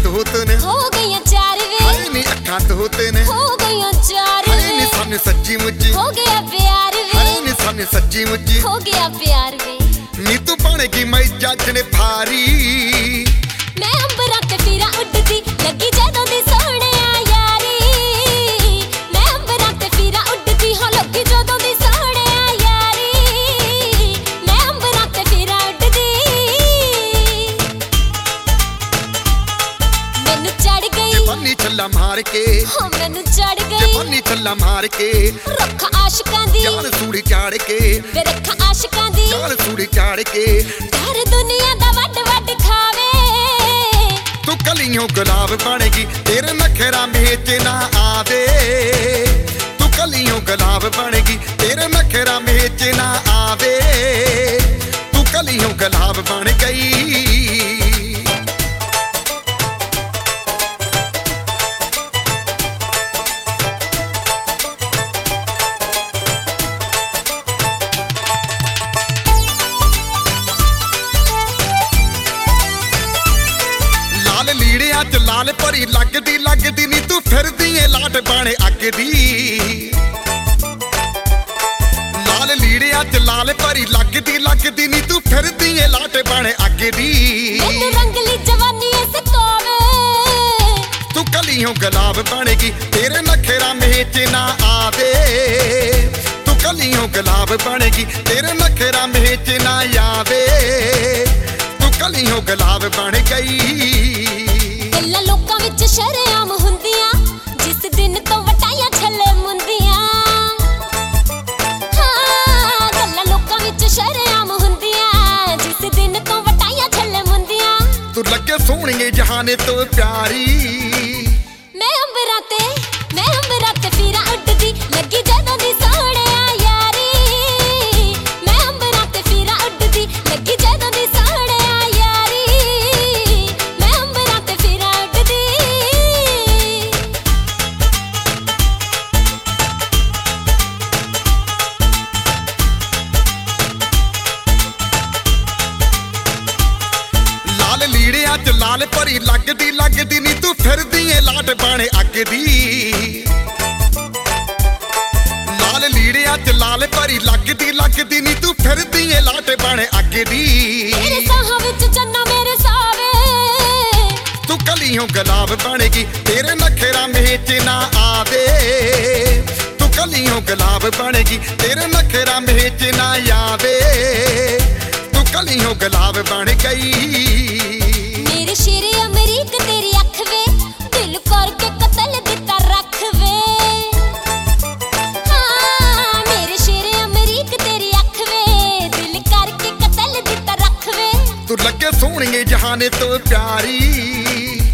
ਦੋ ਨੇ ਹੋ ਗਈਆਂ ਚਾਰ ਵੇ ਹਾਏ ਨੀ ਅੱਖਾਂ ਦੋ ਨੇ ਹੋ ਗਈਆਂ ਚਾਰ ਹਾਏ ਨੀ ਸਾਨੂੰ ਸੱਚੀ ਮੁੱਚੀ ਹੋ ਗਿਆ ਪਿਆਰ ਹਾਏ ਵੇ ਨੀ ਸਾਨੂੰ ਸੱਚੀ ਮੁੱਚੀ ਹੋ ਗਿਆ ਪਿਆਰ ਵੇ ਨੀ ਤੂੰ ਬਣੇਗੀ ਮੈਂ ਜੱਜ ਨੇ ਫਾਰੀ ਮੈਂ ਅੰਬਰਾਂ ਤੇ ਫੀਰਾ ਉੱਡਦੀ ਲੱਗੀ ਜਦੋਂ ਦੀ ਸੋਹਣਿਆ ਯਾਰੀ ਮੈਂ ਅੰਬਰਾਂ ਤੇ ਫੀਰਾ ਉੱਡਦੀ ਹਾਂ ਲੱਗੀ ਜਦੋਂ ਦੀ ਸੋਹਣਿਆ ਯਾਰੀ ਮੈਂ ਅੰਬਰਾਂ ਤੇ ਫੀਰਾ ਉੱਡਦੀ ਮੈਨੂੰ ਚੜ ਗਈ ਬੰਨੀ ਛੱਲਾ ਮਾਰ ਕੇ ਹੋ ਮੈਨੂੰ ਚੜ ਗਈ ਬੰਨੀ ਛੱਲਾ ਮਾਰ ਕੇ ਰੱਖ ਆਸ਼ਿਕਾਂ ਦੀ ਜਾਨ ਸੂੜੀ ਚਾੜ ਕੇ ਵੇ ਰੱਖ ਆਸ਼ਿਕਾਂ ਦੀ ਜਾਨ ਸੂੜੀ ਚਾੜ ਕੇ ਡਰ ਦੁਨੀਆ ਦਾ ਵੱਡ ਵੱਡ ਖਾਵੇ ਤੂੰ ਕਲੀਓਂ ਗੁਲਾਬ ਬਣੇਗੀ ਤੇਰੇ ਨਖਰਾ ਮੇਚ ਨਾ ਆਵੇ ਤੂੰ ਕਲੀਓਂ ਗੁਲਾਬ ਬਣੇਗੀ ਤੇਰੇ ਨਖਰਾ ਮੇਚ ਨਾ ਆਵੇ ਤੂੰ ਕਲੀਓਂ ਗੁਲਾਬ ਬਣ ਗਈ ਲੀੜਿਆਂ ਚ ਲਾਲ ਭਰੀ ਲੱਗਦੀ ਨੀ ਤੂੰ ਫਿਰਦੀ ਏ ਲਾਟ ਬਾਣੇ ਅੱਗ ਦੀ ਲਾਲ ਲੀੜਿਆਂ ਚ ਲਾਲ ਭਰੀ ਲੱਗਦੀ ਨੀ ਤੂੰ ਫਿਰਦੀ ਏ ਲਾਟ ਬਾਣੇ ਅੱਗ ਦੀ ਮੈਨੂੰ ਰੰਗਲੀ ਜਵਾਨੀ ਐ ਸਤਾਵੇ ਤੂੰ ਕਲੀਓਂ ਗੁਲਾਬ ਬਣੇਗੀ ਤੇਰੇ ਨਖਰਾ ਮੇਚ ਨਾ ਆਵੇ ਤੂੰ ਕਲੀਓਂ ਗੁਲਾਬ ਬਣੇਗੀ ਤੇਰੇ ਨਖਰਾ ਮੇਚ ਨਾ ਆਵੇ ਤੂੰ ਕਲੀਓਂ ਗੁਲਾਬ ਬਣ ਗਈ ਗੱਲਾਂ ਲੋਕਾਂ ਵਿੱਚ ਸ਼ਰੇਆਮ ਹੁੰਦੀਆਂ ਜਿਸ ਦਿਨ ਤੋਂ ਵਟਾਈਆਂ ਛੱਲੇ ਮੁੰਦੀਆਂ ਹਾਂ ਗੱਲਾਂ ਲੋਕਾਂ ਵਿੱਚ ਸ਼ਰੇਆਮ ਹੁੰਦੀਆਂ ਜਿਸ ਦਿਨ ਤੋਂ ਵਟਾਈਆਂ ਛੱਲੇ ਮੁੰਦੀਆਂ ਤੂੰ ਲੱਗੇ ਸੋਹਣੀਏ ਜਹਾਨੇ ਤੋਂ ਪਿਆਰੀ ਮੈਂ ਅੰਬਰਾਂ ਤੇ ਫੀਰਾ ਉੱਡਦੀ ਲੱਗੀ ਜਦੋਂ ਦੀ ਸੋਹਣਿਆ ਯਾਰੀ ਮੈਂ ਅੰਬਰਾਂ ਤੇ ਫੀਰਾ ਉੱਡਦੀ ਲੱਗੀ ਜਦੋਂ ਦੀ ਸੋਹਣਿਆ ਯਾਰੀ ਮੈਂ ਅੰਬਰਾਂ ਤੇ ਫੀਰਾ ਉੱਡਦੀ ਲਾਲ ਲੀੜਿਆਂ ਚ ਲਾਲ ਭਰੀ ਲੱਗਦੀ ਨੀ ਤੂੰ ਫਿਰਦੀ ਏ ਲਾਟ ਬਾਣੇ ਅੱਗ ਦੀ ਲਾਲ ਲੀੜਿਆਂ ਚ ਲਾਲ ਭਰੀ ਲੱਗਦੀ ਨੀ ਤੂੰ ਫਿਰਦੀ ਏ ਲਾਟ ਬਾਣੇ ਅੱਗ ਦੀ ਤੇਰੇ ਸਾਹਾਂ ਵਿੱਚ ਚੰਨਾ ਮੇਰੇ ਸਾਵੇ ਤੂੰ ਕਲੀਓਂ ਗੁਲਾਬ ਬਣੇਗੀ ਤੇਰੇ ਨਖਰਾ ਮੇਚ ਨਾ ਆਵੇ ਤੂੰ ਕਲੀਓਂ ਗੁਲਾਬ ਬਣੇਗੀ ਤੇਰੇ ਨਖਰਾ ਮੇਚ ਨਾ ਆਵੇ ਤੂੰ ਕਲੀਓਂ ਗੁਲਾਬ ਬਣ ਗਈ ਮੇਰੇ ਸ਼ੇਰੇ ਅਮਰੀਕ ਤੇਰੀ ਅੱਖ ਵੇ ਦਿਲ ਕਰਕੇ ਕਤਲ ਦਿੱਤਾ ਰੱਖ ਵੇ ਹਾਂ ਮੇਰੇ ਸ਼ੇਰੇ ਅਮਰੀਕ ਤੇਰੀ ਅੱਖ ਵੇ ਦਿਲ ਕਰਕੇ ਕਤਲ ਦਿੱਤਾ ਰੱਖ ਵੇ ਤੂੰ ਲੱਗੇ ਸੋਹਣੀਏ ਜਹਾਨੇ ਤੋਂ ਪਿਆਰੀ